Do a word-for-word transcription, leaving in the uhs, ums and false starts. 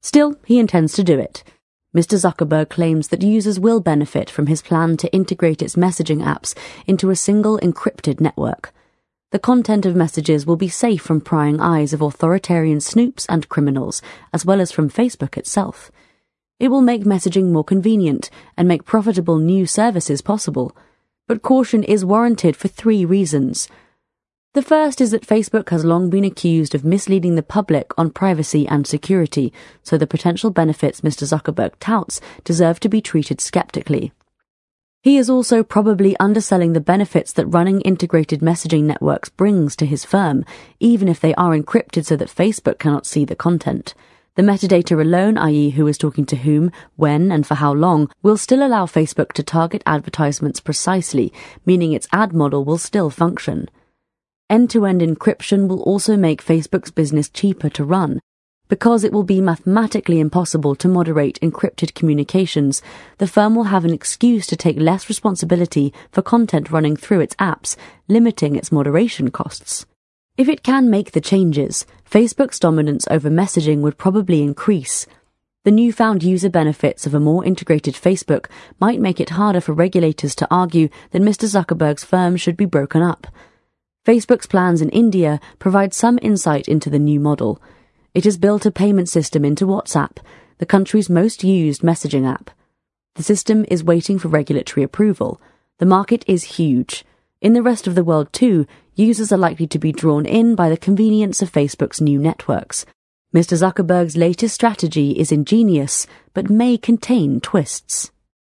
Still, he intends to do it. Mister Zuckerberg claims that users will benefit from his plan to integrate its messaging apps into a single encrypted network. The content of messages will be safe from prying eyes of authoritarian snoops and criminals, as well as from Facebook itself. It will make messaging more convenient and make profitable new services possible. But caution is warranted for three reasons. The first is that Facebook has long been accused of misleading the public on privacy and security, so the potential benefits Mister Zuckerberg touts deserve to be treated skeptically. He is also probably underselling the benefits that running integrated messaging networks brings to his firm, even if they are encrypted so that Facebook cannot see the content. The metadata alone, that is who is talking to whom, when, and for how long, will still allow Facebook to target advertisements precisely, meaning its ad model will still function. End-to-end encryption will also make Facebook's business cheaper to run. Because it will be mathematically impossible to moderate encrypted communications, the firm will have an excuse to take less responsibility for content running through its apps, limiting its moderation costs. If it can make the changes, Facebook's dominance over messaging would probably increase. The newfound user benefits of a more integrated Facebook might make it harder for regulators to argue that Mister Zuckerberg's firm should be broken up. Facebook's plans in India provide some insight into the new model. It has built a payment system into WhatsApp, the country's most used messaging app. The system is waiting for regulatory approval. The market is huge. In the rest of the world too, users are likely to be drawn in by the convenience of Facebook's new networks. Mister Zuckerberg's latest strategy is ingenious, but may contain twists.